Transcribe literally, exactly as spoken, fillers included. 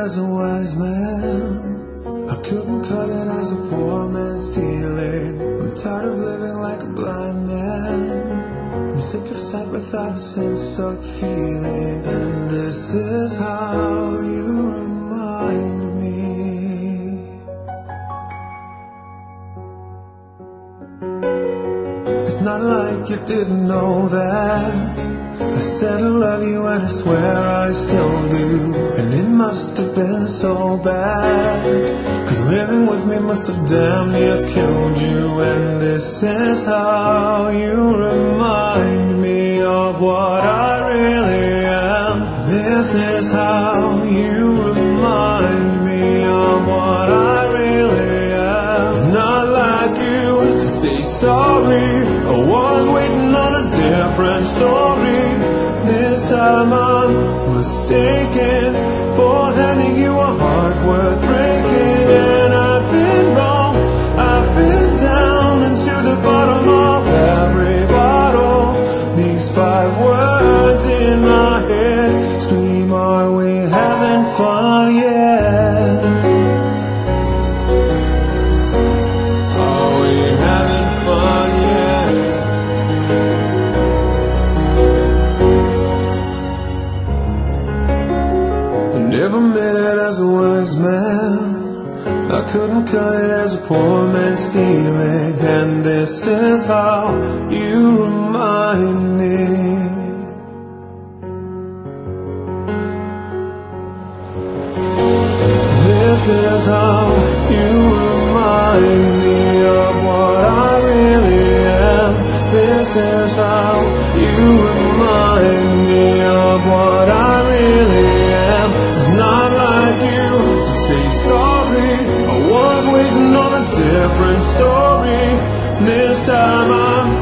as a wise man. I couldn't cut it as a poor man stealing. I'm tired of living like a blind man. I'm sick of sight without a sense of feeling. And this is how you remind me. It's not like you didn't know that I said I love you and I swear I still do. And it must have been so bad, 'cause living with me must have damn near killed you. And this is how you remind me of what I really am. This is how you remind me of what I really am. It's not like you to say sorry. I was waiting on a different story. This time I'm mistaken for handing you a heart worth breaking. And I've been wrong, I've been down into the bottom of every bottle. These five words in my head scream, are we having fun yet? Are we having fun yet? Never meant it as a wise man. I couldn't cut it as a poor man stealing. And this is how you remind me. This is how you remind me of what I really am. This is how you remind me of what I really am. It's not like you to say sorry. I was waiting on a different story. This time I'm